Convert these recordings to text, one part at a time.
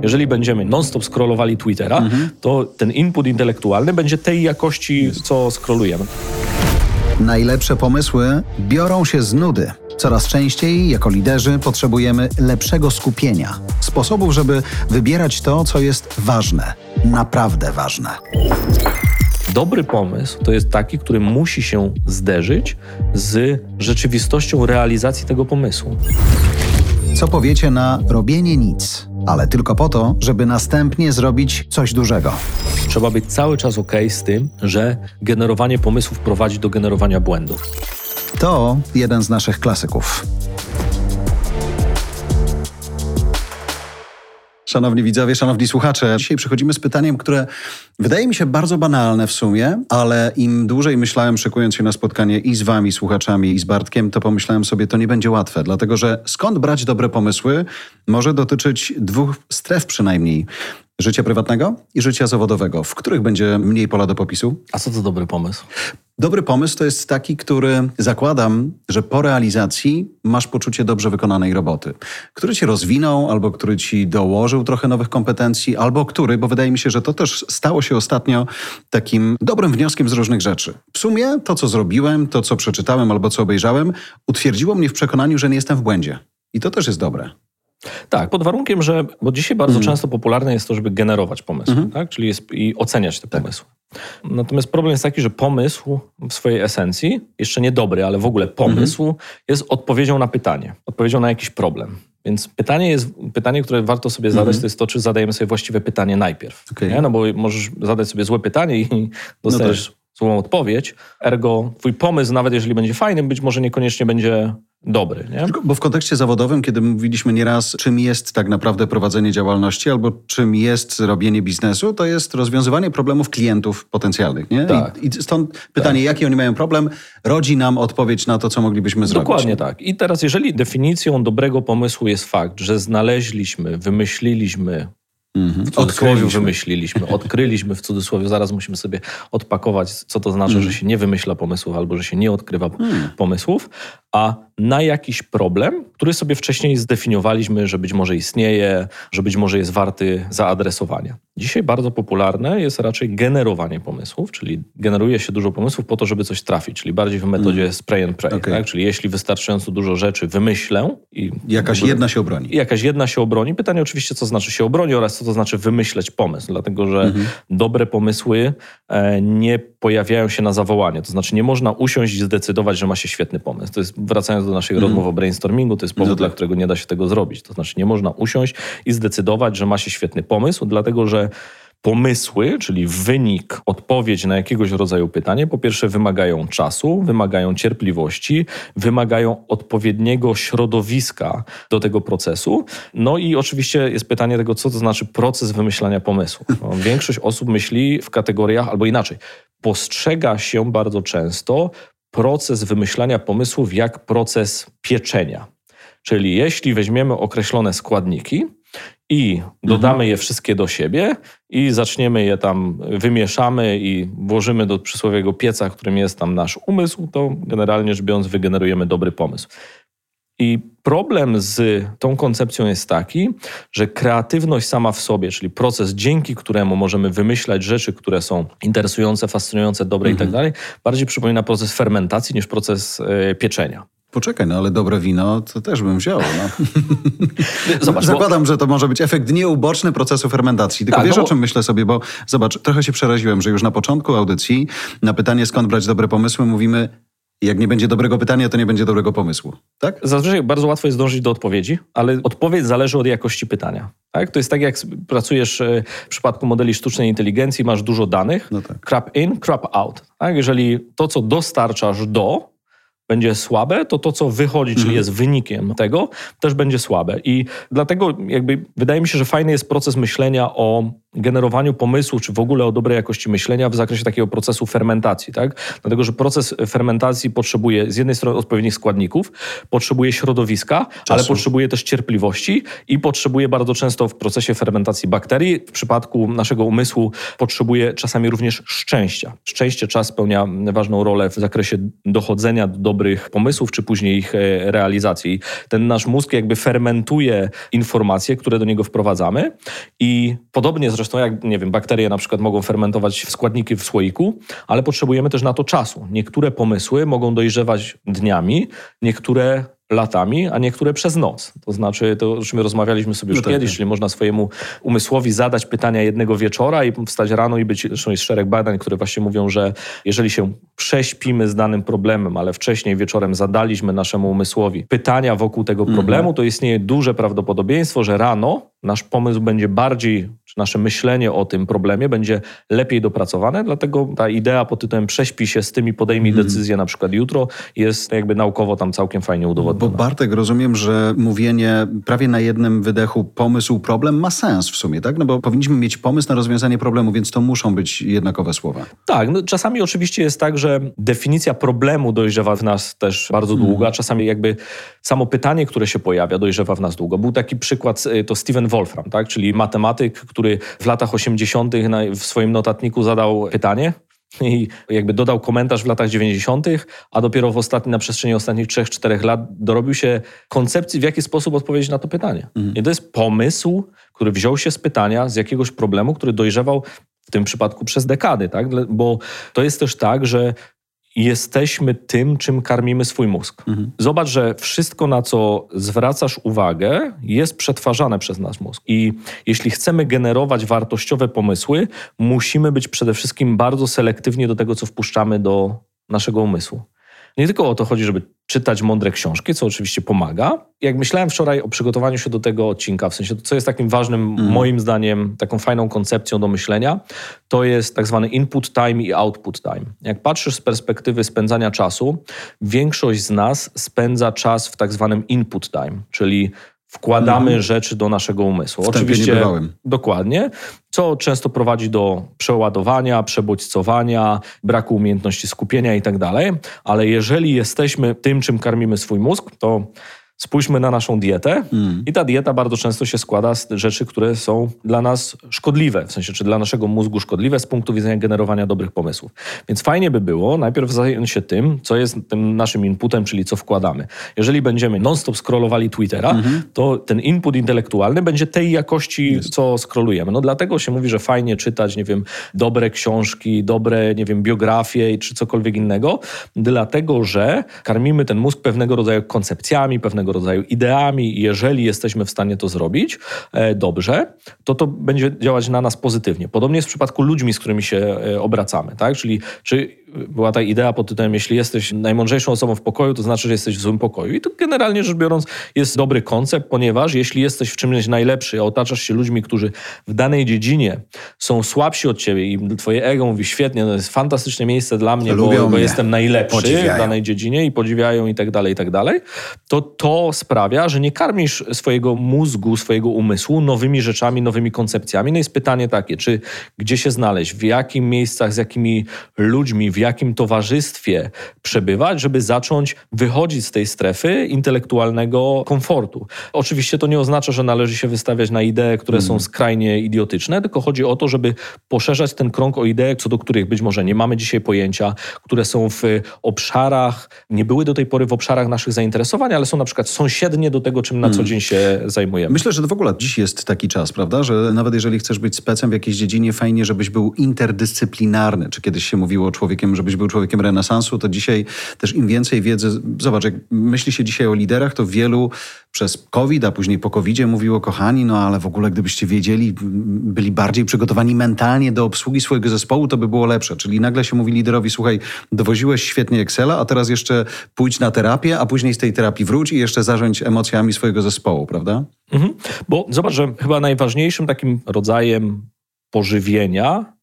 Jeżeli będziemy non-stop scrollowali Twittera, to ten input intelektualny będzie tej jakości, co scrollujemy. Najlepsze pomysły biorą się z nudy. Coraz częściej, jako liderzy, potrzebujemy lepszego skupienia. Sposobów, żeby wybierać to, co jest ważne. Naprawdę ważne. Dobry pomysł to jest taki, który musi się zderzyć z rzeczywistością realizacji tego pomysłu. Co powiecie na robienie nic, ale tylko po to, żeby następnie zrobić coś dużego? Trzeba być cały czas okej z tym, że generowanie pomysłów prowadzi do generowania błędów. To jeden z naszych klasyków. Szanowni widzowie, szanowni słuchacze, dzisiaj przychodzimy z pytaniem, które wydaje mi się bardzo banalne w sumie, ale im dłużej myślałem, szykując się na spotkanie i z wami, słuchaczami, i z Bartkiem, to pomyślałem sobie, to nie będzie łatwe, dlatego że skąd brać dobre pomysły może dotyczyć dwóch stref przynajmniej. Życia prywatnego i życia zawodowego. W których będzie mniej pola do popisu? A co to dobry pomysł? Dobry pomysł to jest taki, który zakładam, że po realizacji masz poczucie dobrze wykonanej roboty. Który cię rozwinął, albo który ci dołożył trochę nowych kompetencji, albo który, bo wydaje mi się, że to też stało się ostatnio takim dobrym wnioskiem z różnych rzeczy. W sumie to, co zrobiłem, to, co przeczytałem albo co obejrzałem, utwierdziło mnie w przekonaniu, że nie jestem w błędzie. I to też jest dobre. Tak, pod warunkiem, że, bo dzisiaj bardzo często popularne jest to, żeby generować pomysły, tak? Czyli i oceniać te pomysły. Natomiast problem jest taki, że pomysł w swojej esencji, jeszcze nie dobry, ale w ogóle pomysł jest odpowiedzią na pytanie, odpowiedzią na jakiś problem. Więc pytanie, które warto sobie zadać, to jest to, czy zadajemy sobie właściwe pytanie najpierw. Okay. Nie? No bo możesz zadać sobie złe pytanie i dostajesz złą odpowiedź. Ergo twój pomysł, nawet jeżeli będzie fajny, być może niekoniecznie będzie dobry. Nie? Bo w kontekście zawodowym, kiedy mówiliśmy nieraz, czym jest tak naprawdę prowadzenie działalności albo czym jest robienie biznesu, to jest rozwiązywanie problemów klientów potencjalnych. Nie? Tak. I stąd pytanie, jaki oni mają problem, rodzi nam odpowiedź na to, co moglibyśmy zrobić. Dokładnie tak. I teraz, jeżeli definicją dobrego pomysłu jest fakt, że znaleźliśmy, wymyśliliśmy, w cudzysłowie odkryliśmy w cudzysłowie, zaraz musimy sobie odpakować, co to znaczy, że się nie wymyśla pomysłów albo że się nie odkrywa pomysłów, a na jakiś problem, który sobie wcześniej zdefiniowaliśmy, że być może istnieje, że być może jest warty zaadresowania. Dzisiaj bardzo popularne jest raczej generowanie pomysłów, czyli generuje się dużo pomysłów po to, żeby coś trafić, czyli bardziej w metodzie spray and pray. Tak? Czyli jeśli wystarczająco dużo rzeczy wymyślę i jakaś jedna się obroni. Jakaś jedna się obroni. Pytanie oczywiście, co znaczy się obroni oraz co to znaczy wymyśleć pomysł, dlatego że dobre pomysły nie pojawiają się na zawołanie. To znaczy nie można usiąść i zdecydować, że ma się świetny pomysł. To jest, wracając do naszej rozmowy o brainstormingu, to jest powód, dla którego nie da się tego zrobić. To znaczy nie można usiąść i zdecydować, że ma się świetny pomysł, dlatego że pomysły, czyli wynik, odpowiedź na jakiegoś rodzaju pytanie, po pierwsze wymagają czasu, wymagają cierpliwości, wymagają odpowiedniego środowiska do tego procesu. No i oczywiście jest pytanie tego, co to znaczy proces wymyślania pomysłu. No, większość osób myśli w kategoriach, albo inaczej, postrzega się bardzo często proces wymyślania pomysłów jak proces pieczenia. Czyli jeśli weźmiemy określone składniki i dodamy je wszystkie do siebie i zaczniemy je tam, wymieszamy i włożymy do przysłowiowego pieca, którym jest tam nasz umysł, to generalnie rzecz biorąc wygenerujemy dobry pomysł. I problem z tą koncepcją jest taki, że kreatywność sama w sobie, czyli proces, dzięki któremu możemy wymyślać rzeczy, które są interesujące, fascynujące, dobre i tak dalej, bardziej przypomina proces fermentacji niż proces pieczenia. Poczekaj, no ale dobre wino to też bym wziął. No. Zobacz, zakładam, że to może być efekt nieuboczny procesu fermentacji. Tylko wiesz, o czym myślę sobie, bo zobacz, trochę się przeraziłem, że już na początku audycji na pytanie, skąd brać dobre pomysły, mówimy, jak nie będzie dobrego pytania, to nie będzie dobrego pomysłu. Tak? Zazwyczaj bardzo łatwo jest dążyć do odpowiedzi, ale odpowiedź zależy od jakości pytania. Tak? To jest tak, jak pracujesz w przypadku modeli sztucznej inteligencji, masz dużo danych, crap in, crap out. Tak? Jeżeli to, co dostarczasz będzie słabe, to co wychodzi, czyli jest wynikiem tego, też będzie słabe. I dlatego jakby wydaje mi się, że fajny jest proces myślenia o generowaniu pomysłu, czy w ogóle o dobrej jakości myślenia w zakresie takiego procesu fermentacji, tak? Dlatego, że proces fermentacji potrzebuje z jednej strony odpowiednich składników, potrzebuje środowiska, ale potrzebuje też cierpliwości i potrzebuje bardzo często w procesie fermentacji bakterii, w przypadku naszego umysłu potrzebuje czasami również szczęścia. Szczęście czas spełnia ważną rolę w zakresie dochodzenia do dobrych dobrych pomysłów, czy później ich realizacji. Ten nasz mózg jakby fermentuje informacje, które do niego wprowadzamy i podobnie zresztą jak, nie wiem, bakterie na przykład mogą fermentować składniki w słoiku, ale potrzebujemy też na to czasu. Niektóre pomysły mogą dojrzewać dniami, niektóre latami, a niektóre przez noc. To znaczy, to o czym rozmawialiśmy sobie już kiedyś, czyli można swojemu umysłowi zadać pytania jednego wieczora i wstać rano i być... Zresztą jest szereg badań, które właśnie mówią, że jeżeli się prześpimy z danym problemem, ale wcześniej wieczorem zadaliśmy naszemu umysłowi pytania wokół tego problemu, to istnieje duże prawdopodobieństwo, że rano nasz pomysł będzie bardziej, czy nasze myślenie o tym problemie będzie lepiej dopracowane, dlatego ta idea pod tytułem prześpij się z tym i podejmij decyzję na przykład jutro jest jakby naukowo tam całkiem fajnie udowodniona. Bo Bartek, rozumiem, że mówienie prawie na jednym wydechu pomysł, problem ma sens w sumie, tak? No bo powinniśmy mieć pomysł na rozwiązanie problemu, więc to muszą być jednakowe słowa. Tak, no czasami oczywiście jest tak, że definicja problemu dojrzewa w nas też bardzo długo, a czasami jakby samo pytanie, które się pojawia, dojrzewa w nas długo. Był taki przykład, to Steven Wolfram, tak? Czyli matematyk, który w latach 80. w swoim notatniku zadał pytanie i jakby dodał komentarz w latach 90., a dopiero na przestrzeni ostatnich 3-4 lat dorobił się koncepcji, w jaki sposób odpowiedzieć na to pytanie. I to jest pomysł, który wziął się z pytania, z jakiegoś problemu, który dojrzewał w tym przypadku przez dekady, tak? Bo to jest też tak, że jesteśmy tym, czym karmimy swój mózg. Zobacz, że wszystko, na co zwracasz uwagę, jest przetwarzane przez nasz mózg. I jeśli chcemy generować wartościowe pomysły, musimy być przede wszystkim bardzo selektywni do tego, co wpuszczamy do naszego umysłu. Nie tylko o to chodzi, żeby czytać mądre książki, co oczywiście pomaga. Jak myślałem wczoraj o przygotowaniu się do tego odcinka, w sensie to, co jest takim ważnym, moim zdaniem, taką fajną koncepcją do myślenia, to jest tak zwany input time i output time. Jak patrzysz z perspektywy spędzania czasu, większość z nas spędza czas w tak zwanym input time, czyli wkładamy rzeczy do naszego umysłu. Oczywiście, dokładnie, co często prowadzi do przeładowania, przebodźcowania, braku umiejętności skupienia i tak dalej. Ale jeżeli jesteśmy tym, czym karmimy swój mózg, to spójrzmy na naszą dietę i ta dieta bardzo często się składa z rzeczy, które są dla nas szkodliwe, w sensie czy dla naszego mózgu szkodliwe z punktu widzenia generowania dobrych pomysłów. Więc fajnie by było najpierw zająć się tym, co jest tym naszym inputem, czyli co wkładamy. Jeżeli będziemy non-stop scrollowali Twittera, to ten input intelektualny będzie tej jakości, co scrollujemy. No dlatego się mówi, że fajnie czytać, nie wiem, dobre książki, dobre, nie wiem, biografie czy cokolwiek innego, dlatego że karmimy ten mózg pewnego rodzaju koncepcjami, pewnego rodzaju ideami i jeżeli jesteśmy w stanie to zrobić dobrze, to będzie działać na nas pozytywnie. Podobnie jest w przypadku ludźmi, z którymi się obracamy, tak? Czyli czy była ta idea pod tytułem, jeśli jesteś najmądrzejszą osobą w pokoju, to znaczy, że jesteś w złym pokoju. I to generalnie rzecz biorąc jest dobry koncept, ponieważ jeśli jesteś w czymś najlepszy, a otaczasz się ludźmi, którzy w danej dziedzinie są słabsi od ciebie i twoje ego mówi świetnie, to jest fantastyczne miejsce dla mnie, bo jestem najlepszy w danej dziedzinie i podziwiają i tak dalej, to sprawia, że nie karmisz swojego mózgu, swojego umysłu nowymi rzeczami, nowymi koncepcjami. No jest pytanie takie, czy gdzie się znaleźć, w jakich miejscach, z jakimi ludźmi, w jakim towarzystwie przebywać, żeby zacząć wychodzić z tej strefy intelektualnego komfortu. Oczywiście to nie oznacza, że należy się wystawiać na idee, które są skrajnie idiotyczne, tylko chodzi o to, żeby poszerzać ten krąg o idee, co do których być może nie mamy dzisiaj pojęcia, które są w obszarach, nie były do tej pory w obszarach naszych zainteresowań, ale są na przykład sąsiednie do tego, czym na co dzień się zajmujemy. Myślę, że to w ogóle dziś jest taki czas, prawda, że nawet jeżeli chcesz być specem w jakiejś dziedzinie, fajnie, żebyś był interdyscyplinarny. Czy kiedyś się mówiło człowiekiem, żebyś był człowiekiem renesansu, to dzisiaj też im więcej wiedzy... Zobacz, jak myśli się dzisiaj o liderach, to wielu przez COVID, a później po COVID-zie mówiło, kochani, no ale w ogóle gdybyście wiedzieli, byli bardziej przygotowani mentalnie do obsługi swojego zespołu, to by było lepsze. Czyli nagle się mówi liderowi, słuchaj, dowoziłeś świetnie Excela, a teraz jeszcze pójdź na terapię, a później z tej terapii wróć i jeszcze zarządź emocjami swojego zespołu, prawda? Bo zobacz, że chyba najważniejszym takim rodzajem pożywienia,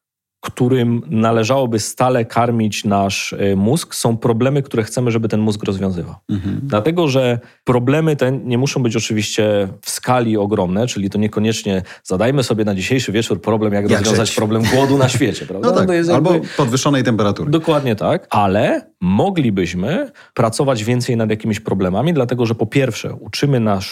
którym należałoby stale karmić nasz mózg, są problemy, które chcemy, żeby ten mózg rozwiązywał. Dlatego, że problemy te nie muszą być oczywiście w skali ogromne, czyli to niekoniecznie zadajmy sobie na dzisiejszy wieczór problem, jak rozwiązać problem głodu na świecie. Prawda? No tak, to jest albo podwyższonej temperatury. Dokładnie tak, ale moglibyśmy pracować więcej nad jakimiś problemami, dlatego, że po pierwsze uczymy nasz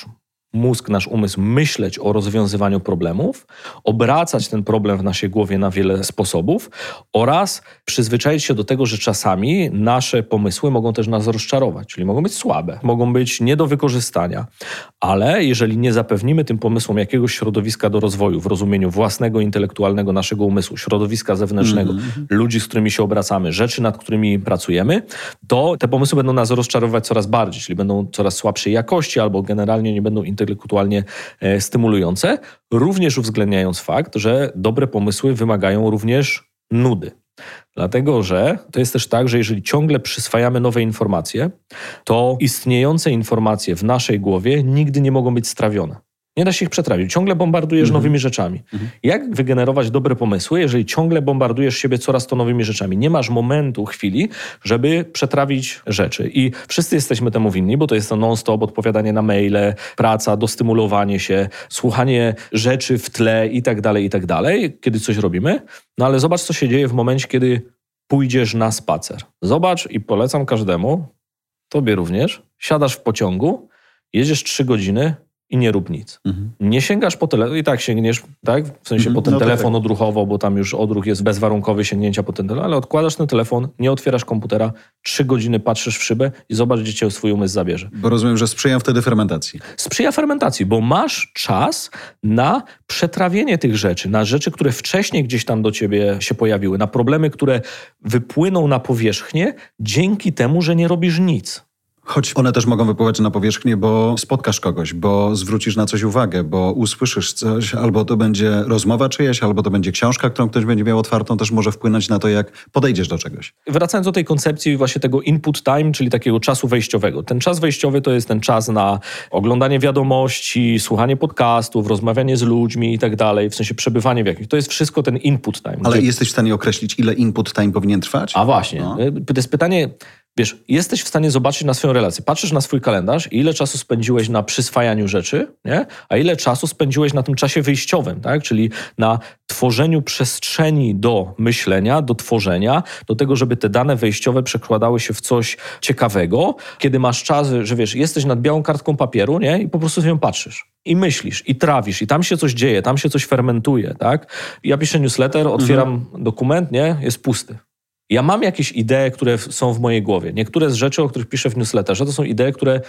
mózg, nasz umysł myśleć o rozwiązywaniu problemów, obracać ten problem w naszej głowie na wiele sposobów oraz przyzwyczaić się do tego, że czasami nasze pomysły mogą też nas rozczarować, czyli mogą być słabe, mogą być nie do wykorzystania, ale jeżeli nie zapewnimy tym pomysłom jakiegoś środowiska do rozwoju w rozumieniu własnego, intelektualnego naszego umysłu, środowiska zewnętrznego, ludzi, z którymi się obracamy, rzeczy, nad którymi pracujemy, to te pomysły będą nas rozczarowywać coraz bardziej, czyli będą coraz słabszej jakości albo generalnie nie będą intelektualnie stymulujące, również uwzględniając fakt, że dobre pomysły wymagają również nudy. Dlatego, że to jest też tak, że jeżeli ciągle przyswajamy nowe informacje, to istniejące informacje w naszej głowie nigdy nie mogą być strawione. Nie da się ich przetrawić. Ciągle bombardujesz nowymi rzeczami. Jak wygenerować dobre pomysły, jeżeli ciągle bombardujesz siebie coraz to nowymi rzeczami? Nie masz momentu, chwili, żeby przetrawić rzeczy. I wszyscy jesteśmy temu winni, bo to jest to non-stop odpowiadanie na maile, praca, dostymulowanie się, słuchanie rzeczy w tle i tak dalej, kiedy coś robimy. No ale zobacz, co się dzieje w momencie, kiedy pójdziesz na spacer. Zobacz i polecam każdemu, tobie również, siadasz w pociągu, jedziesz 3 godziny, i nie rób nic. Nie sięgasz po telefon, i tak sięgniesz, tak? W sensie po ten telefon odruchowo, bo tam już odruch jest bezwarunkowy sięgnięcia po ten telefon, ale odkładasz ten telefon, nie otwierasz komputera, 3 godziny patrzysz w szybę i zobacz, gdzie cię swój umysł zabierze. Bo rozumiem, że sprzyja wtedy fermentacji. Sprzyja fermentacji, bo masz czas na przetrawienie tych rzeczy, na rzeczy, które wcześniej gdzieś tam do ciebie się pojawiły, na problemy, które wypłyną na powierzchnię dzięki temu, że nie robisz nic. Choć one też mogą wypływać na powierzchnię, bo spotkasz kogoś, bo zwrócisz na coś uwagę, bo usłyszysz coś, albo to będzie rozmowa czyjaś, albo to będzie książka, którą ktoś będzie miał otwartą, też może wpłynąć na to, jak podejdziesz do czegoś. Wracając do tej koncepcji właśnie tego input time, czyli takiego czasu wejściowego. Ten czas wejściowy to jest ten czas na oglądanie wiadomości, słuchanie podcastów, rozmawianie z ludźmi i tak dalej, w sensie przebywanie w jakimś. To jest wszystko ten input time. Ale jesteś w stanie określić, ile input time powinien trwać? A właśnie. To jest pytanie... Wiesz, jesteś w stanie zobaczyć na swoją relację. Patrzysz na swój kalendarz i ile czasu spędziłeś na przyswajaniu rzeczy, nie? A ile czasu spędziłeś na tym czasie wyjściowym, tak? Czyli na tworzeniu przestrzeni do myślenia, do tworzenia, do tego, żeby te dane wejściowe przekładały się w coś ciekawego. Kiedy masz czas, że wiesz, jesteś nad białą kartką papieru, nie? I po prostu z nią patrzysz. I myślisz, i trawisz, i tam się coś dzieje, tam się coś fermentuje, tak? Ja piszę newsletter, otwieram dokument, nie? Jest pusty. Ja mam jakieś idee, które są w mojej głowie. Niektóre z rzeczy, o których piszę w newsletterze, to są idee, które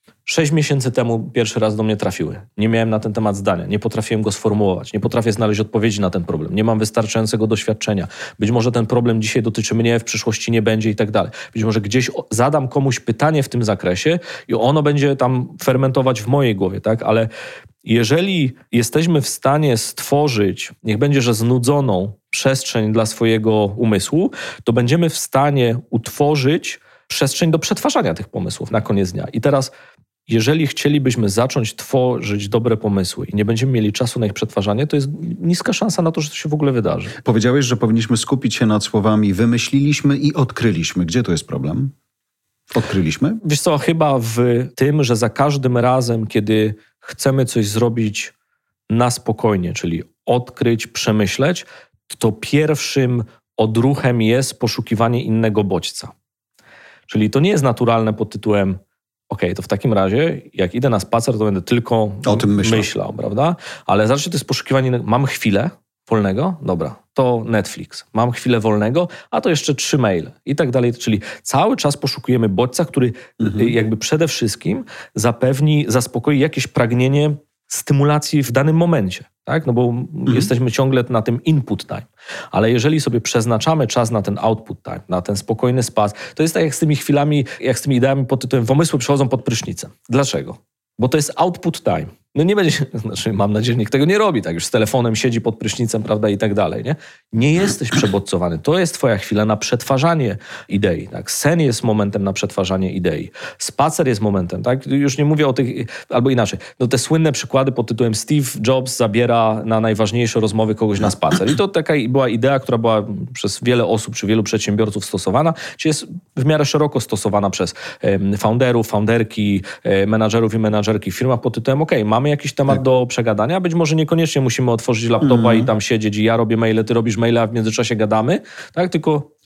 6 miesięcy temu pierwszy raz do mnie trafiły. Nie miałem na ten temat zdania, nie potrafiłem go sformułować, nie potrafię znaleźć odpowiedzi na ten problem, nie mam wystarczającego doświadczenia. Być może ten problem dzisiaj dotyczy mnie, w przyszłości nie będzie i tak dalej. Być może gdzieś zadam komuś pytanie w tym zakresie i ono będzie tam fermentować w mojej głowie, tak? Ale jeżeli jesteśmy w stanie stworzyć, niech będzie, że znudzoną przestrzeń dla swojego umysłu, to będziemy w stanie utworzyć przestrzeń do przetwarzania tych pomysłów na koniec dnia. I teraz, jeżeli chcielibyśmy zacząć tworzyć dobre pomysły i nie będziemy mieli czasu na ich przetwarzanie, to jest niska szansa na to, że to się w ogóle wydarzy. Powiedziałeś, że powinniśmy skupić się nad słowami wymyśliliśmy i odkryliśmy. Gdzie tu jest problem? Odkryliśmy? Wiesz co, chyba w tym, że za każdym razem, kiedy chcemy coś zrobić na spokojnie, czyli odkryć, przemyśleć, to pierwszym odruchem jest poszukiwanie innego bodźca. Czyli to nie jest naturalne pod tytułem to w takim razie, jak idę na spacer, to będę tylko o tym myślał, prawda? Ale zawsze to jest poszukiwanie, mam chwilę wolnego, dobra, to Netflix. Mam chwilę wolnego, a to jeszcze 3 maile i tak dalej. Czyli cały czas poszukujemy bodźca, który jakby przede wszystkim zaspokoi jakieś pragnienie stymulacji w danym momencie, tak? No bo jesteśmy ciągle na tym input time. Ale jeżeli sobie przeznaczamy czas na ten output time, na ten spokojny spas, to jest tak jak z tymi chwilami, jak z tymi ideami pod tytułem pomysły przychodzą pod prysznicem. Dlaczego? Bo to jest output time. No nie będzie, mam nadzieję, że nikt tego nie robi, tak już z telefonem siedzi pod prysznicem, prawda, i tak dalej, nie? Nie jesteś przebodźcowany. To jest twoja chwila na przetwarzanie idei, tak? Sen jest momentem na przetwarzanie idei. Spacer jest momentem, tak? Już nie mówię o tych, albo inaczej. No te słynne przykłady pod tytułem Steve Jobs zabiera na najważniejsze rozmowy kogoś na spacer. I to taka była idea, która była przez wiele osób, czy wielu przedsiębiorców stosowana, czy jest w miarę szeroko stosowana przez founderów, founderki, menadżerów i menadżerki w firmach pod tytułem mamy jakiś temat do przegadania, być może niekoniecznie musimy otworzyć laptopa i tam siedzieć i ja robię maile, ty robisz maile, a w międzyczasie gadamy, tak? Tylko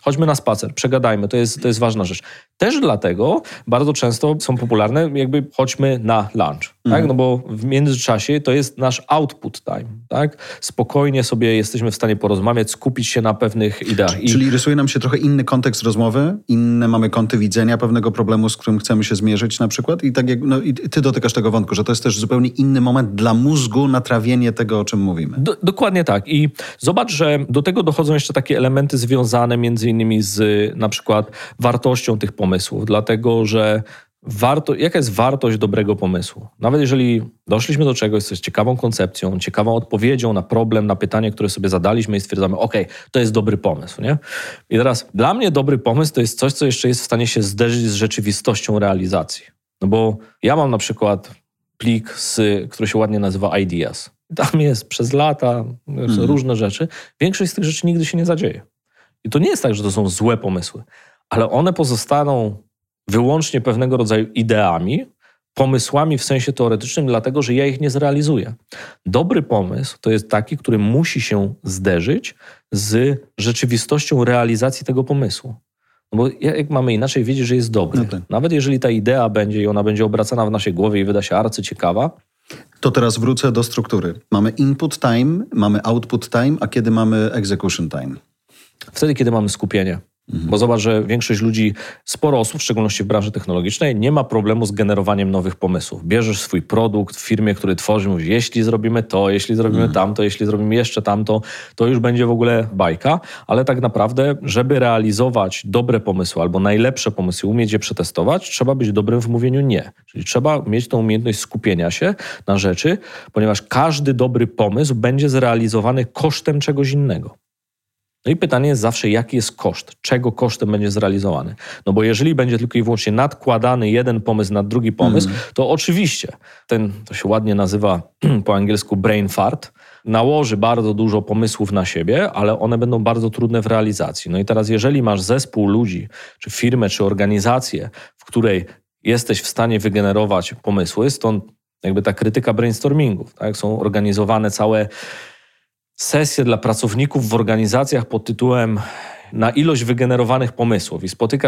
chodźmy na spacer, przegadajmy, to jest ważna rzecz. Też dlatego bardzo często są popularne jakby chodźmy na lunch, tak? No bo w międzyczasie to jest nasz output time, tak? Spokojnie sobie jesteśmy w stanie porozmawiać, skupić się na pewnych ideach. Czyli rysuje nam się trochę inny kontekst rozmowy, inne mamy kąty widzenia pewnego problemu, z którym chcemy się zmierzyć na przykład i tak jak i ty dotykasz tego wątku, że to jest też zupełnie inny moment dla mózgu na trawienie tego, o czym mówimy. Dokładnie tak. I zobacz, że do tego dochodzą jeszcze takie elementy związane między innymi z na przykład wartością tych pomysłów, dlatego że jaka jest wartość dobrego pomysłu? Nawet jeżeli doszliśmy do czegoś, co jest ciekawą koncepcją, ciekawą odpowiedzią na problem, na pytanie, które sobie zadaliśmy i stwierdzamy, to jest dobry pomysł, nie? I teraz dla mnie dobry pomysł to jest coś, co jeszcze jest w stanie się zderzyć z rzeczywistością realizacji. No bo ja mam na przykład plik, który się ładnie nazywa Ideas. Tam jest przez lata różne rzeczy. Większość z tych rzeczy nigdy się nie zadzieje. I to nie jest tak, że to są złe pomysły, ale one pozostaną wyłącznie pewnego rodzaju ideami, pomysłami w sensie teoretycznym, dlatego że ja ich nie zrealizuję. Dobry pomysł to jest taki, który musi się zderzyć z rzeczywistością realizacji tego pomysłu. No bo jak mamy inaczej wiedzieć, że jest dobry? No tak. Nawet jeżeli ta idea będzie i ona będzie obracana w naszej głowie i wyda się arcyciekawa. To teraz wrócę do struktury. Mamy input time, mamy output time, a kiedy mamy execution time? Wtedy, kiedy mamy skupienie. Bo zobacz, że większość ludzi, sporo osób, w szczególności w branży technologicznej, nie ma problemu z generowaniem nowych pomysłów. Bierzesz swój produkt w firmie, który tworzy, mówisz, jeśli zrobimy to, jeśli zrobimy tamto, jeśli zrobimy jeszcze tamto, to już będzie w ogóle bajka. Ale tak naprawdę, żeby realizować dobre pomysły albo najlepsze pomysły, umieć je przetestować, trzeba być dobrym w mówieniu nie. Czyli trzeba mieć tą umiejętność skupienia się na rzeczy, ponieważ każdy dobry pomysł będzie zrealizowany kosztem czegoś innego. No i pytanie jest zawsze, jaki jest koszt? Czego kosztem będzie zrealizowany? No bo jeżeli będzie tylko i wyłącznie nadkładany jeden pomysł na drugi pomysł, to oczywiście to się ładnie nazywa po angielsku brain fart, nałoży bardzo dużo pomysłów na siebie, ale one będą bardzo trudne w realizacji. No i teraz jeżeli masz zespół ludzi, czy firmę, czy organizację, w której jesteś w stanie wygenerować pomysły, stąd jakby ta krytyka brainstormingów, tak? Są organizowane całe sesje dla pracowników w organizacjach pod tytułem na ilość wygenerowanych pomysłów i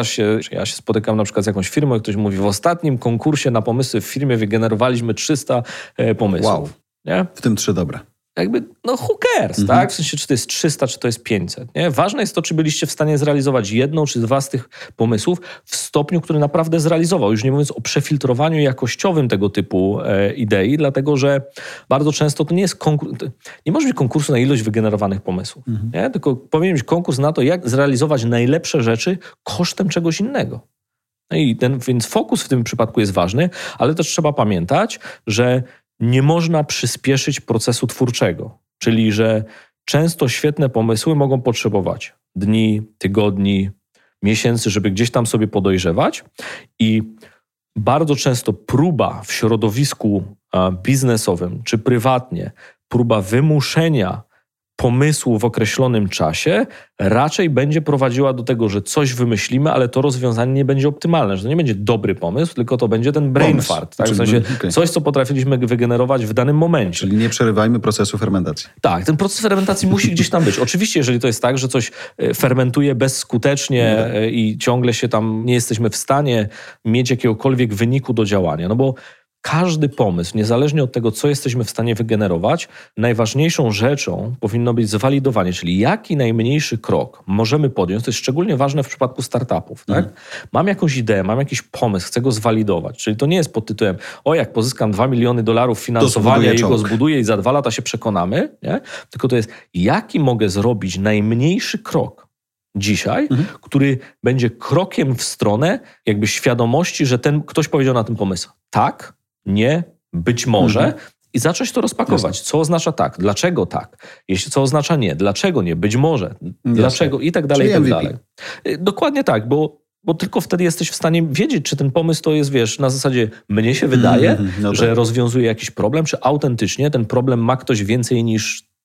ja się spotykam na przykład z jakąś firmą, ktoś mówi, w ostatnim konkursie na pomysły w firmie wygenerowaliśmy 300 pomysłów. Wow, nie? W tym 3 dobre. Jakby, who cares, tak? W sensie, czy to jest 300, czy to jest 500, nie? Ważne jest to, czy byliście w stanie zrealizować jedną czy dwa z tych pomysłów w stopniu, który naprawdę zrealizował. Już nie mówiąc o przefiltrowaniu jakościowym tego typu idei, dlatego, że bardzo często to nie jest nie może być konkursu na ilość wygenerowanych pomysłów, nie? Tylko powinien być konkurs na to, jak zrealizować najlepsze rzeczy kosztem czegoś innego. No i więc fokus w tym przypadku jest ważny, ale też trzeba pamiętać, że nie można przyspieszyć procesu twórczego, czyli że często świetne pomysły mogą potrzebować dni, tygodni, miesięcy, żeby gdzieś tam sobie podojrzewać i bardzo często próba w środowisku biznesowym czy prywatnie, próba wymuszenia pomysłu w określonym czasie raczej będzie prowadziła do tego, że coś wymyślimy, ale to rozwiązanie nie będzie optymalne, że to nie będzie dobry pomysł, tylko to będzie ten brain fart. Tak? W sensie coś, co potrafiliśmy wygenerować w danym momencie. Czyli nie przerywajmy procesu fermentacji. Tak, ten proces fermentacji musi gdzieś tam być. Oczywiście, jeżeli to jest tak, że coś fermentuje bezskutecznie i ciągle się tam nie jesteśmy w stanie mieć jakiegokolwiek wyniku do działania, no bo każdy pomysł, niezależnie od tego, co jesteśmy w stanie wygenerować, najważniejszą rzeczą powinno być zwalidowanie, czyli jaki najmniejszy krok możemy podjąć. To jest szczególnie ważne w przypadku startupów. Tak? Mam jakąś ideę, mam jakiś pomysł, chcę go zwalidować. Czyli to nie jest pod tytułem, jak pozyskam $2 miliony finansowania i go zbuduję i za 2 lata się przekonamy. Nie? Tylko to jest, jaki mogę zrobić najmniejszy krok dzisiaj, który będzie krokiem w stronę jakby świadomości, że ktoś powiedział na ten pomysł tak, nie, być może i zacząć to rozpakować. Co oznacza tak? Dlaczego tak? Jeśli co oznacza nie? Dlaczego nie? Być może. Dlaczego? I tak dalej, i tak dalej. Dokładnie tak, bo tylko wtedy jesteś w stanie wiedzieć, czy ten pomysł to jest, na zasadzie mnie się wydaje, że rozwiązuje jakiś problem, czy autentycznie ten problem ma ktoś więcej niż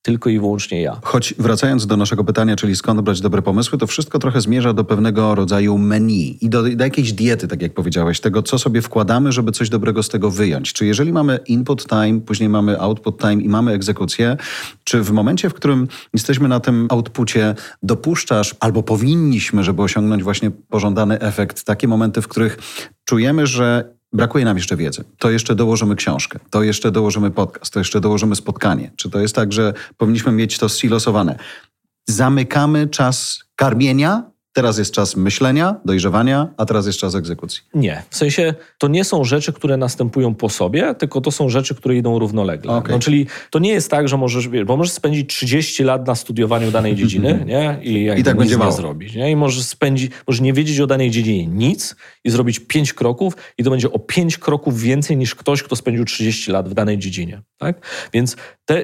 tylko i wyłącznie ja. Choć wracając do naszego pytania, czyli skąd brać dobre pomysły, to wszystko trochę zmierza do pewnego rodzaju menu i do jakiejś diety, tak jak powiedziałeś, tego, co sobie wkładamy, żeby coś dobrego z tego wyjąć. Czy jeżeli mamy input time, później mamy output time i mamy egzekucję, czy w momencie, w którym jesteśmy na tym outpucie, dopuszczasz albo powinniśmy, żeby osiągnąć właśnie pożądany efekt, takie momenty, w których czujemy, że brakuje nam jeszcze wiedzy. To jeszcze dołożymy książkę, to jeszcze dołożymy podcast, to jeszcze dołożymy spotkanie. Czy to jest tak, że powinniśmy mieć to silosowane? Zamykamy czas karmienia, teraz jest czas myślenia, dojrzewania, a teraz jest czas egzekucji. Nie. W sensie to nie są rzeczy, które następują po sobie, tylko to są rzeczy, które idą równolegle. Okay. No, czyli to nie jest tak, że możesz spędzić 30 lat na studiowaniu danej dziedziny, nie? I tak będzie mało zrobić. Nie? I możesz nie wiedzieć o danej dziedzinie nic i zrobić 5 kroków i to będzie o 5 kroków więcej niż ktoś, kto spędził 30 lat w danej dziedzinie. Tak? Więc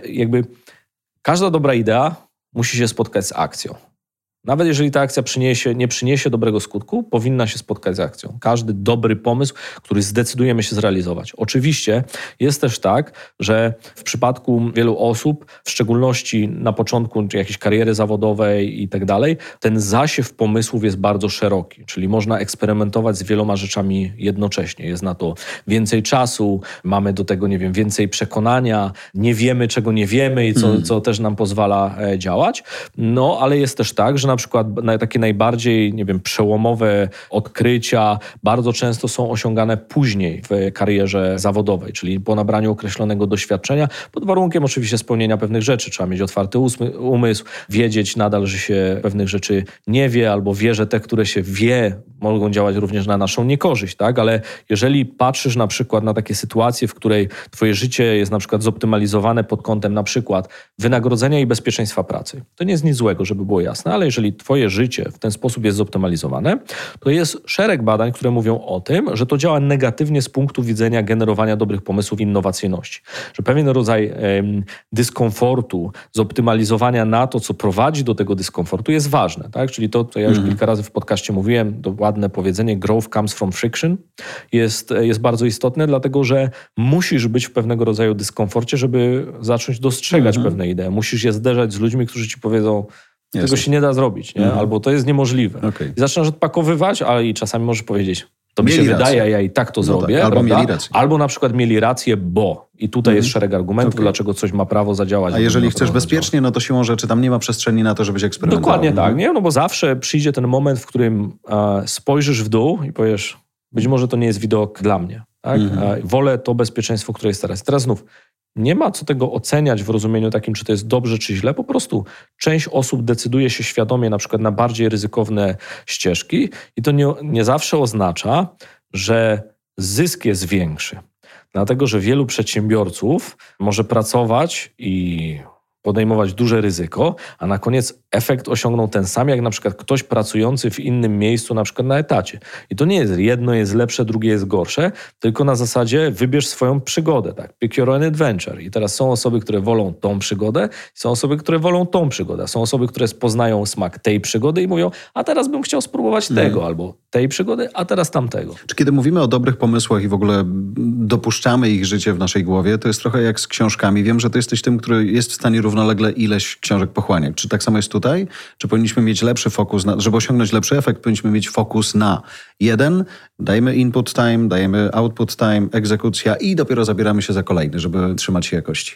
każda dobra idea musi się spotkać z akcją. Nawet jeżeli ta akcja nie przyniesie dobrego skutku, powinna się spotkać z akcją. Każdy dobry pomysł, który zdecydujemy się zrealizować. Oczywiście jest też tak, że w przypadku wielu osób, w szczególności na początku jakiejś kariery zawodowej i tak dalej, ten zasiew pomysłów jest bardzo szeroki, czyli można eksperymentować z wieloma rzeczami jednocześnie. Jest na to więcej czasu, mamy do tego, więcej przekonania, nie wiemy, czego nie wiemy i co też nam pozwala działać. No, ale jest też tak, że na przykład takie najbardziej, przełomowe odkrycia bardzo często są osiągane później w karierze zawodowej, czyli po nabraniu określonego doświadczenia, pod warunkiem oczywiście spełnienia pewnych rzeczy. Trzeba mieć otwarty umysł, wiedzieć nadal, że się pewnych rzeczy nie wie, albo wie, że te, które się wie, mogą działać również na naszą niekorzyść, tak? Ale jeżeli patrzysz na przykład na takie sytuacje, w której twoje życie jest na przykład zoptymalizowane pod kątem na przykład wynagrodzenia i bezpieczeństwa pracy, to nie jest nic złego, żeby było jasne, ale jeżeli twoje życie w ten sposób jest zoptymalizowane, to jest szereg badań, które mówią o tym, że to działa negatywnie z punktu widzenia generowania dobrych pomysłów i innowacyjności. Że pewien rodzaj dyskomfortu, zoptymalizowania na to, co prowadzi do tego dyskomfortu, jest ważne. Tak? Czyli to, co ja już kilka razy w podcaście mówiłem, to ładne powiedzenie, growth comes from friction, jest bardzo istotne, dlatego że musisz być w pewnego rodzaju dyskomforcie, żeby zacząć dostrzegać pewne idee. Musisz je zderzać z ludźmi, którzy ci powiedzą, tego się nie da zrobić, nie? Albo to jest niemożliwe. Okay. I zaczynasz odpakowywać, ale i czasami możesz powiedzieć, to mi się wydaje, a ja i tak to zrobię. Tak. Albo mieli rację. Albo na przykład mieli rację, bo. I tutaj jest szereg argumentów, dlaczego coś ma prawo zadziałać. A jeżeli chcesz bezpiecznie, no to siłą rzeczy tam nie ma przestrzeni na to, żebyś eksperymentował. Dokładnie tak, nie? No bo zawsze przyjdzie ten moment, w którym spojrzysz w dół i powiesz, być może to nie jest widok dla mnie. Tak? Wolę to bezpieczeństwo, które jest teraz. Teraz znów, nie ma co tego oceniać w rozumieniu takim, czy to jest dobrze, czy źle. Po prostu część osób decyduje się świadomie na przykład na bardziej ryzykowne ścieżki i to nie zawsze oznacza, że zysk jest większy. Dlatego, że wielu przedsiębiorców może pracować i podejmować duże ryzyko, a na koniec efekt osiągną ten sam, jak na przykład ktoś pracujący w innym miejscu, na przykład na etacie. I to nie jest jedno jest lepsze, drugie jest gorsze, tylko na zasadzie wybierz swoją przygodę. Tak? Pick your own adventure. I teraz są osoby, które wolą tą przygodę, są osoby, które wolą tą przygodę. Są osoby, które poznają smak tej przygody i mówią, a teraz bym chciał spróbować tego, albo tej przygody, a teraz tamtego. Czy kiedy mówimy o dobrych pomysłach i w ogóle dopuszczamy ich życie w naszej głowie, to jest trochę jak z książkami. Wiem, że ty jesteś tym, który jest w stanie równolegle ileś książek pochłaniać. Czy tak samo jest tutaj? Czy powinniśmy mieć lepszy fokus, żeby osiągnąć lepszy efekt, powinniśmy mieć fokus na jeden, dajemy input time, dajemy output time, egzekucja i dopiero zabieramy się za kolejny, żeby trzymać się jakości?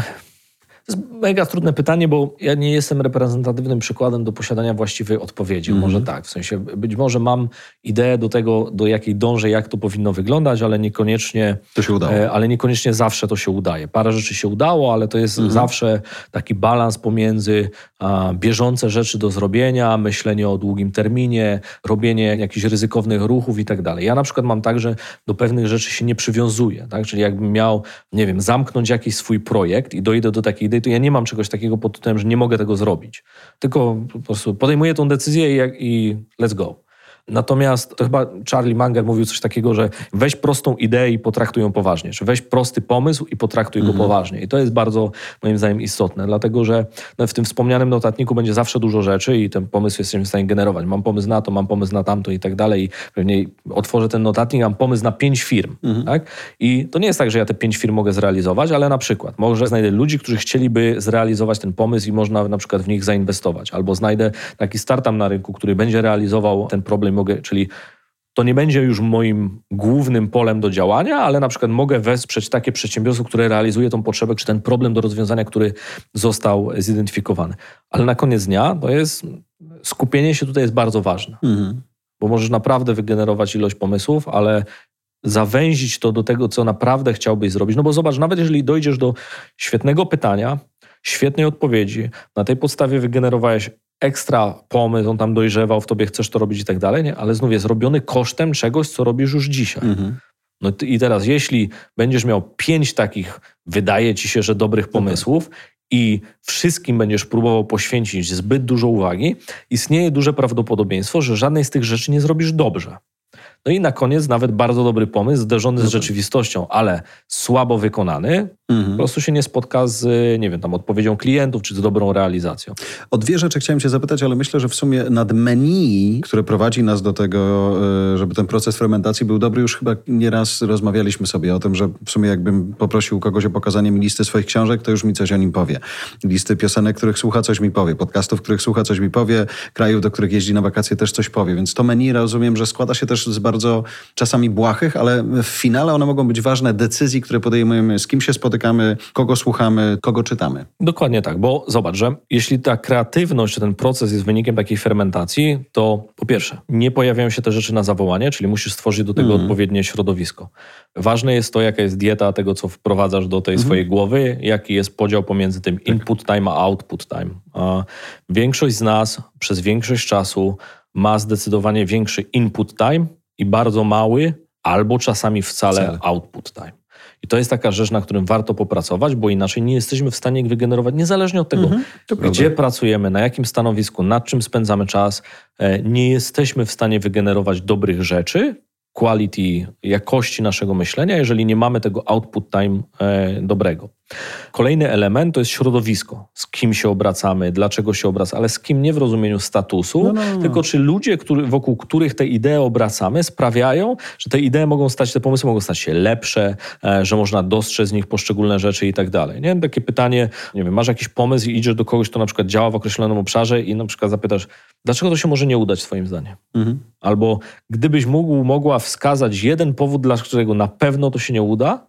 To jest mega trudne pytanie, bo ja nie jestem reprezentatywnym przykładem do posiadania właściwej odpowiedzi. Może tak, w sensie być może mam ideę do tego, do jakiej dążę, jak to powinno wyglądać, ale niekoniecznie to się udało. Ale niekoniecznie zawsze to się udaje. Parę rzeczy się udało, ale to jest zawsze taki balans pomiędzy bieżące rzeczy do zrobienia, myślenie o długim terminie, robienie jakichś ryzykownych ruchów i tak dalej. Ja na przykład mam tak, że do pewnych rzeczy się nie przywiązuję. Tak? Czyli jakbym miał, zamknąć jakiś swój projekt i dojdę do takiej idei, to ja nie mam czegoś takiego pod tytułem, że nie mogę tego zrobić. Tylko po prostu podejmuję tą decyzję i let's go. Natomiast to chyba Charlie Munger mówił coś takiego, że weź prostą ideę i potraktuj ją poważnie. Czy weź prosty pomysł i potraktuj go poważnie. I to jest bardzo, moim zdaniem, istotne, dlatego że w tym wspomnianym notatniku będzie zawsze dużo rzeczy i ten pomysł jesteśmy w stanie generować. Mam pomysł na to, mam pomysł na tamto i tak dalej. I pewnie otworzę ten notatnik, mam pomysł na 5 firm. Tak? I to nie jest tak, że ja te 5 firm mogę zrealizować, ale na przykład może znajdę ludzi, którzy chcieliby zrealizować ten pomysł i można na przykład w nich zainwestować. Albo znajdę taki startup na rynku, który będzie realizował ten problem, czyli to nie będzie już moim głównym polem do działania, ale na przykład mogę wesprzeć takie przedsiębiorstwo, które realizuje tą potrzebę, czy ten problem do rozwiązania, który został zidentyfikowany. Ale na koniec dnia to jest skupienie się tutaj jest bardzo ważne. Bo możesz naprawdę wygenerować ilość pomysłów, ale zawęzić to do tego, co naprawdę chciałbyś zrobić. No bo zobacz, nawet jeżeli dojdziesz do świetnego pytania, świetnej odpowiedzi, na tej podstawie wygenerowałeś ekstra pomysł, on tam dojrzewał w tobie, chcesz to robić i tak dalej, nie? Ale znów jest robiony kosztem czegoś, co robisz już dzisiaj. No i teraz, jeśli będziesz miał 5 takich, wydaje ci się, że dobrych pomysłów i wszystkim będziesz próbował poświęcić zbyt dużo uwagi, istnieje duże prawdopodobieństwo, że żadnej z tych rzeczy nie zrobisz dobrze. No i na koniec nawet bardzo dobry pomysł zderzony z rzeczywistością, ale słabo wykonany, po prostu się nie spotka z, nie wiem, tam odpowiedzią klientów, czy z dobrą realizacją. O 2 rzeczy chciałem cię zapytać, ale myślę, że w sumie nad menu, które prowadzi nas do tego, żeby ten proces fermentacji był dobry, już chyba nieraz rozmawialiśmy sobie o tym, że w sumie jakbym poprosił kogoś o pokazanie mi listy swoich książek, to już mi coś o nim powie. Listy piosenek, których słucha, coś mi powie. Podcastów, których słucha, coś mi powie. Krajów, do których jeździ na wakacje, też coś powie. Więc to menu, rozumiem, że składa się też z bardzo czasami błahych, ale w finale one mogą być ważne decyzji, które podejmujemy, z kim się spotykamy, kogo słuchamy, kogo czytamy. Dokładnie tak, bo zobacz, że jeśli ta kreatywność, ten proces jest wynikiem takiej fermentacji, to po pierwsze, nie pojawiają się te rzeczy na zawołanie, czyli musisz stworzyć do tego odpowiednie środowisko. Ważne jest to, jaka jest dieta tego, co wprowadzasz do tej swojej głowy, jaki jest podział pomiędzy tym input time a output time. A większość z nas przez większość czasu ma zdecydowanie większy input time i bardzo mały, albo czasami wcale output time. I to jest taka rzecz, na którym warto popracować, bo inaczej nie jesteśmy w stanie wygenerować, niezależnie od tego, gdzie pracujemy, na jakim stanowisku, nad czym spędzamy czas, nie jesteśmy w stanie wygenerować dobrych rzeczy, quality, jakości naszego myślenia, jeżeli nie mamy tego output time dobrego. Kolejny element to jest środowisko. Z kim się obracamy, dlaczego się obracamy, ale z kim nie w rozumieniu statusu, tylko czy ludzie, wokół których te idee obracamy, sprawiają, że te idee te pomysły mogą stać się lepsze, że można dostrzec z nich poszczególne rzeczy i tak dalej. Nie? Takie pytanie, nie wiem, masz jakiś pomysł i idziesz do kogoś, kto na przykład działa w określonym obszarze i na przykład zapytasz, dlaczego to się może nie udać twoim zdaniem? Albo gdybyś mogła wskazać jeden powód, dla którego na pewno to się nie uda,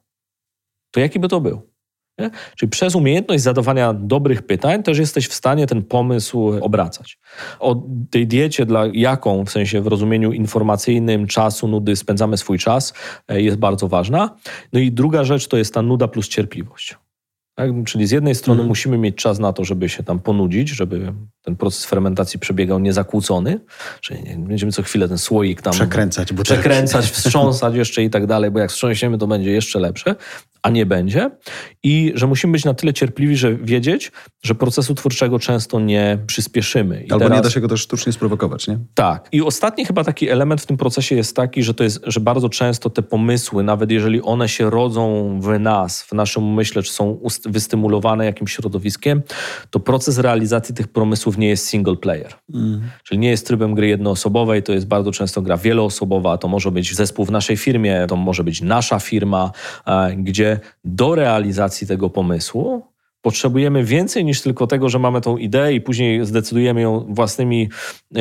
to jaki by to był? Nie? Czyli przez umiejętność zadawania dobrych pytań też jesteś w stanie ten pomysł obracać. O tej diecie, jaką w sensie w rozumieniu informacyjnym czasu, nudy spędzamy swój czas, jest bardzo ważna. No i druga rzecz to jest ta nuda plus cierpliwość. Tak? Czyli z jednej strony musimy mieć czas na to, żeby się tam ponudzić, żeby ten proces fermentacji przebiegał niezakłócony, czyli nie będziemy co chwilę ten słoik tam przekręcać, wstrząsać jeszcze i tak dalej, bo jak wstrząśniemy, to będzie jeszcze lepsze, a nie będzie. I że musimy być na tyle cierpliwi, że wiedzieć, że procesu twórczego często nie przyspieszymy. Albo nie da się go też sztucznie sprowokować, nie? Tak. I ostatni chyba taki element w tym procesie jest taki, że bardzo często te pomysły, nawet jeżeli one się rodzą w nas, w naszym umyśle, czy są wystymulowane jakimś środowiskiem, to proces realizacji tych pomysłów nie jest single player. Czyli nie jest trybem gry jednoosobowej, to jest bardzo często gra wieloosobowa, to może być zespół w naszej firmie, to może być nasza firma, gdzie do realizacji tego pomysłu potrzebujemy więcej niż tylko tego, że mamy tą ideę i później zdecydujemy ją własnymi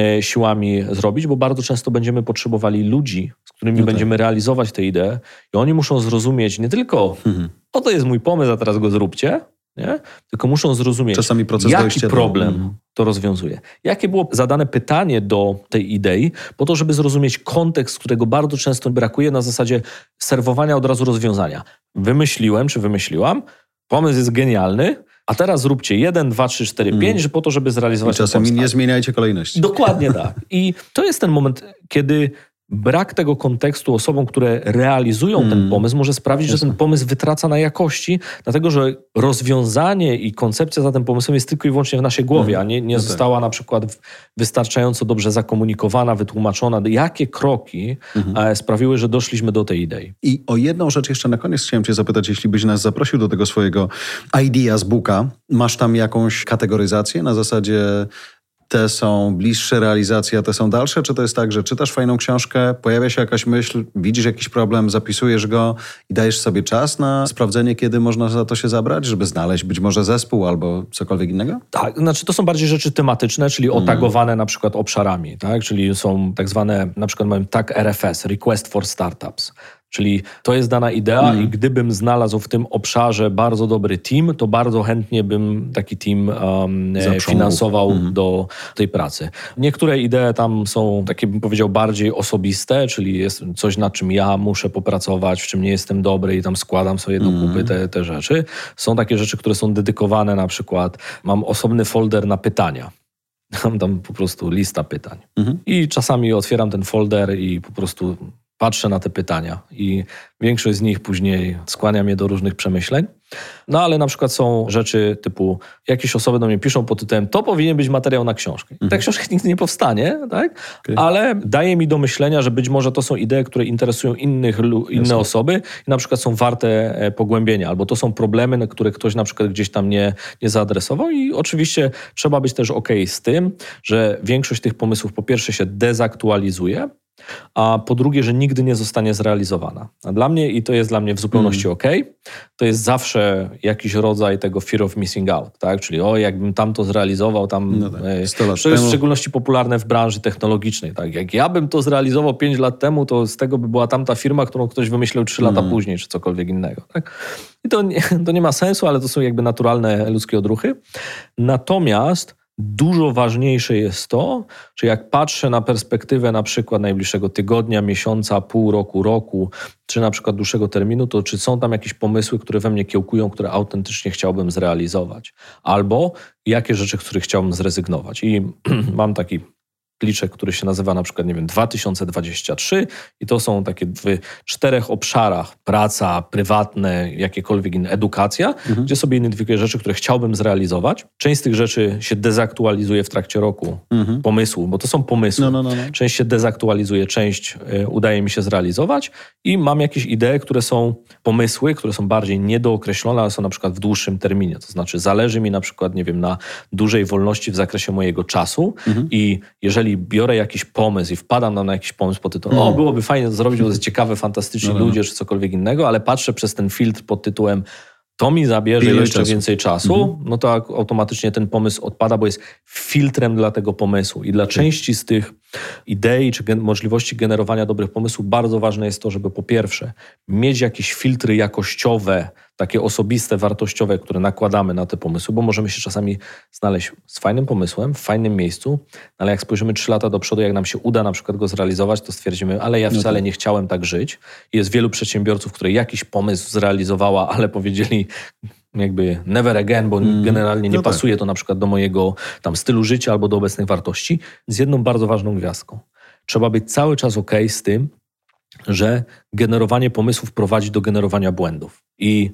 siłami zrobić, bo bardzo często będziemy potrzebowali ludzi, z którymi będziemy realizować tę ideę i oni muszą zrozumieć nie tylko oto jest mój pomysł, a teraz go zróbcie, nie? Tylko muszą zrozumieć, czasami proces jaki problem to rozwiązuje. Jakie było zadane pytanie do tej idei, po to, żeby zrozumieć kontekst, którego bardzo często brakuje na zasadzie serwowania od razu rozwiązania. Wymyśliłem, czy wymyśliłam, pomysł jest genialny, a teraz zróbcie 1, 2, 3, 4, 5, po to, żeby zrealizować I czasami nie zmieniajcie kolejności. Dokładnie tak. I to jest ten moment, kiedy brak tego kontekstu osobom, które realizują ten pomysł, może sprawić, że ten pomysł wytraca na jakości, dlatego że rozwiązanie i koncepcja za tym pomysłem jest tylko i wyłącznie w naszej głowie, a nie została na przykład wystarczająco dobrze zakomunikowana, wytłumaczona, jakie kroki sprawiły, że doszliśmy do tej idei. I o jedną rzecz jeszcze na koniec chciałem cię zapytać, jeśli byś nas zaprosił do tego swojego Ideas Booka, masz tam jakąś kategoryzację na zasadzie te są bliższe realizacji, a te są dalsze? Czy to jest tak, że czytasz fajną książkę, pojawia się jakaś myśl, widzisz jakiś problem, zapisujesz go i dajesz sobie czas na sprawdzenie, kiedy można za to się zabrać, żeby znaleźć być może zespół albo cokolwiek innego? Tak, znaczy to są bardziej rzeczy tematyczne, czyli otagowane na przykład obszarami, tak? Czyli są tak zwane, na przykład mamy tag RFS, Request for Startups. Czyli to jest dana idea i gdybym znalazł w tym obszarze bardzo dobry team, to bardzo chętnie bym taki team finansował do tej pracy. Niektóre idee tam są takie, bym powiedział, bardziej osobiste, czyli jest coś, nad czym ja muszę popracować, w czym nie jestem dobry i tam składam sobie do kupy te rzeczy. Są takie rzeczy, które są dedykowane, na przykład mam osobny folder na pytania. Mam tam po prostu lista pytań. I czasami otwieram ten folder i po prostu patrzę na te pytania i większość z nich później skłania mnie do różnych przemyśleń. No ale na przykład są rzeczy typu, jakieś osoby do mnie piszą pod tytułem, to powinien być materiał na książkę. Ta książka nigdy nie powstanie, tak? Ale daje mi do myślenia, że być może to są idee, które interesują inne osoby i na przykład są warte pogłębienia, albo to są problemy, na które ktoś na przykład gdzieś tam nie zaadresował i oczywiście trzeba być też okej z tym, że większość tych pomysłów po pierwsze się dezaktualizuje, a po drugie, że nigdy nie zostanie zrealizowana. A dla mnie, i to jest dla mnie w zupełności to jest zawsze jakiś rodzaj tego fear of missing out, tak? Czyli jakbym tam to zrealizował, to jest w szczególności popularne w branży technologicznej, tak? Jak ja bym to zrealizował 5 lat temu, to z tego by była tamta firma, którą ktoś wymyślił 3 lata później, czy cokolwiek innego, tak? I to nie ma sensu, ale to są jakby naturalne ludzkie odruchy. Natomiast dużo ważniejsze jest to, że jak patrzę na perspektywę na przykład najbliższego tygodnia, miesiąca, pół roku, czy na przykład dłuższego terminu, to czy są tam jakieś pomysły, które we mnie kiełkują, które autentycznie chciałbym zrealizować. Albo jakie rzeczy, z których chciałbym zrezygnować. I mam taki kliczek, który się nazywa na przykład, 2023 i to są takie w 4 obszarach, praca, prywatne, jakiekolwiek inne, edukacja, gdzie sobie identyfikuję rzeczy, które chciałbym zrealizować. Część z tych rzeczy się dezaktualizuje w trakcie roku pomysłu, bo to są pomysły. Część się dezaktualizuje, część udaje mi się zrealizować i mam jakieś idee, które są pomysły, które są bardziej niedookreślone, ale są na przykład w dłuższym terminie. To znaczy zależy mi na przykład, na dużej wolności w zakresie mojego czasu i jeżeli biorę jakiś pomysł i wpadam na jakiś pomysł pod tytułem byłoby fajnie to zrobić, bo to jest ciekawe, fantastyczni ludzie, czy cokolwiek innego, ale patrzę przez ten filtr pod tytułem to mi zabierze jeszcze więcej czasu, no to automatycznie ten pomysł odpada, bo jest filtrem dla tego pomysłu. I dla części z tych idei czy możliwości generowania dobrych pomysłów bardzo ważne jest to, żeby po pierwsze mieć jakieś filtry jakościowe, takie osobiste, wartościowe, które nakładamy na te pomysły, bo możemy się czasami znaleźć z fajnym pomysłem, w fajnym miejscu, ale jak spojrzymy 3 lata do przodu, jak nam się uda na przykład go zrealizować, to stwierdzimy, ale ja wcale nie chciałem tak żyć. Jest wielu przedsiębiorców, które jakiś pomysł zrealizowała, ale powiedzieli jakby never again, bo generalnie nie pasuje to na przykład do mojego tam stylu życia albo do obecnych wartości, z jedną bardzo ważną gwiazdką. Trzeba być cały czas okej z tym, że generowanie pomysłów prowadzi do generowania błędów. I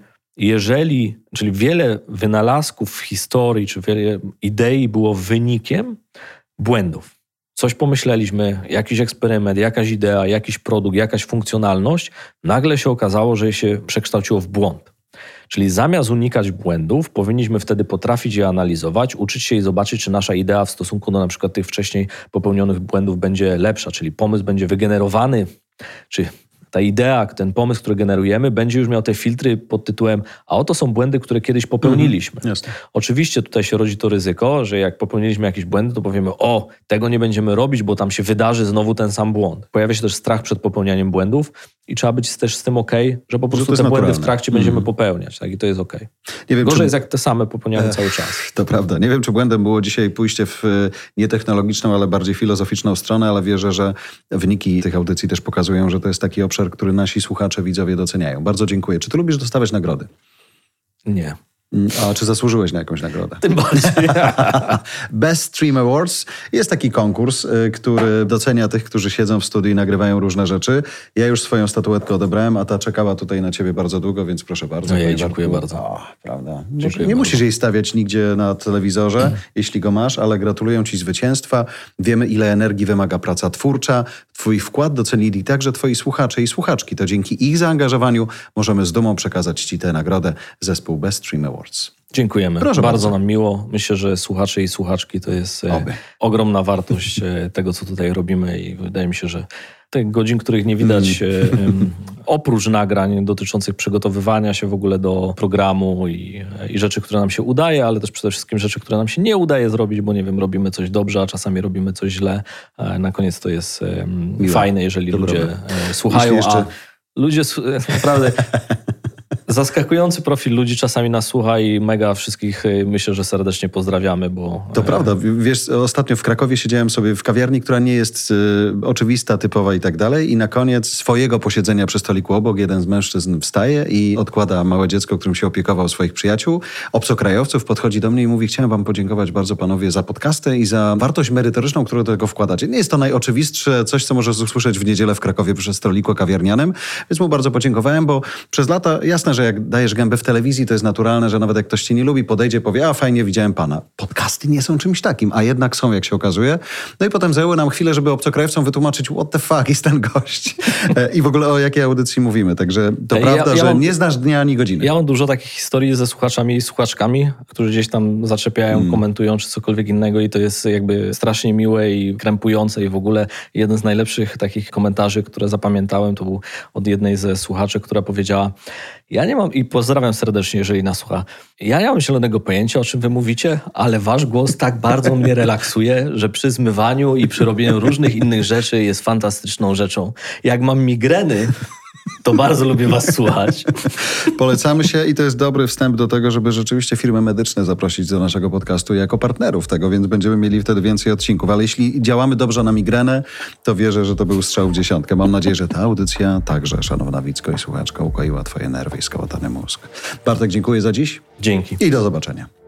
czyli wiele wynalazków w historii, czy wiele idei było wynikiem błędów. Coś pomyśleliśmy, jakiś eksperyment, jakaś idea, jakiś produkt, jakaś funkcjonalność, nagle się okazało, że się przekształciło w błąd. Czyli zamiast unikać błędów, powinniśmy wtedy potrafić je analizować, uczyć się i zobaczyć, czy nasza idea w stosunku do na przykład tych wcześniej popełnionych błędów będzie lepsza, czyli pomysł będzie wygenerowany, czy ta idea, ten pomysł, który generujemy, będzie już miał te filtry pod tytułem a oto są błędy, które kiedyś popełniliśmy. Oczywiście tutaj się rodzi to ryzyko, że jak popełniliśmy jakieś błędy, to powiemy tego nie będziemy robić, bo tam się wydarzy znowu ten sam błąd. Pojawia się też strach przed popełnianiem błędów i trzeba być też z tym że po prostu te błędy w trakcie będziemy popełniać. Tak? I to jest Gorzej jest jak te same popełniamy cały czas. To prawda. Nie wiem, czy błędem było dzisiaj pójście w nietechnologiczną, ale bardziej filozoficzną stronę, ale wierzę, że wyniki tych audycji też pokazują, że to jest taki obszar, który nasi słuchacze, widzowie doceniają. Bardzo dziękuję. Czy ty lubisz dostawać nagrody? Nie. A czy zasłużyłeś na jakąś nagrodę? Tym bardziej. Best Stream Awards jest taki konkurs, który docenia tych, którzy siedzą w studiu i nagrywają różne rzeczy. Ja już swoją statuetkę odebrałem, a ta czekała tutaj na ciebie bardzo długo, więc proszę bardzo. Ojej, dziękuję bardzo. O, prawda. Dziękuję Nie bardzo. musisz jej stawiać nigdzie na telewizorze, jeśli go masz, ale gratuluję ci zwycięstwa. Wiemy, ile energii wymaga praca twórcza. Twój wkład docenili także twoi słuchacze i słuchaczki. To dzięki ich zaangażowaniu możemy z dumą przekazać ci tę nagrodę, zespół Best Stream Awards. Dziękujemy. Proszę bardzo bardzo. nam miło. Myślę, że słuchacze i słuchaczki to jest Oby. ogromna wartość tego, co tutaj robimy i wydaje mi się, że tych godzin, których nie widać oprócz nagrań dotyczących przygotowywania się w ogóle do programu i rzeczy, które nam się udaje, ale też przede wszystkim rzeczy, które nam się nie udaje zrobić, bo nie wiem, robimy coś dobrze, a czasami robimy coś źle. Na koniec to jest fajne, jeżeli ludzie słuchają, Jeśli jeszcze- a ludzie naprawdę... Zaskakujący profil ludzi czasami nas słucha i mega wszystkich myślę, że serdecznie pozdrawiamy, bo... To prawda. Wiesz, ostatnio w Krakowie siedziałem sobie w kawiarni, która nie jest oczywista, typowa i tak dalej i na koniec swojego posiedzenia przy stoliku obok jeden z mężczyzn wstaje i odkłada małe dziecko, którym się opiekował swoich przyjaciół, obcokrajowców, podchodzi do mnie i mówi: chciałem wam podziękować bardzo panowie za podcasty i za wartość merytoryczną, którą do tego wkładacie. Nie jest to najoczywistsze coś, co możesz usłyszeć w niedzielę w Krakowie przy stoliku kawiarnianym, więc mu bardzo podziękowałem, bo przez lata jasne, że jak dajesz gębę w telewizji, to jest naturalne, że nawet jak ktoś cię nie lubi, podejdzie, powie: a fajnie, widziałem pana. Podcasty nie są czymś takim, a jednak są, jak się okazuje. No i potem zajęło nam chwilę, żeby obcokrajowcom wytłumaczyć, what the fuck jest ten gość i w ogóle o jakiej audycji mówimy. Także to prawda, że nie znasz dnia ani godziny. Ja mam dużo takich historii ze słuchaczami i słuchaczkami, którzy gdzieś tam zaczepiają, komentują czy cokolwiek innego i to jest jakby strasznie miłe i krępujące i w ogóle jeden z najlepszych takich komentarzy, które zapamiętałem, to był od jednej ze słuchaczy, która powiedziała: ja nie mam, i pozdrawiam serdecznie, jeżeli nas słucha, ja nie mam zielonego pojęcia, o czym wy mówicie, ale wasz głos tak bardzo mnie relaksuje, że przy zmywaniu i przy robieniu różnych innych rzeczy jest fantastyczną rzeczą. Jak mam migreny, to bardzo lubię was słuchać. Polecamy się i to jest dobry wstęp do tego, żeby rzeczywiście firmy medyczne zaprosić do naszego podcastu jako partnerów tego, więc będziemy mieli wtedy więcej odcinków. Ale jeśli działamy dobrze na migrenę, to wierzę, że to był strzał w dziesiątkę. Mam nadzieję, że ta audycja także, szanowna Wicko i słuchaczka, ukoiła twoje nerwy i skołatany mózg. Bartek, dziękuję za dziś Dzięki. i do zobaczenia.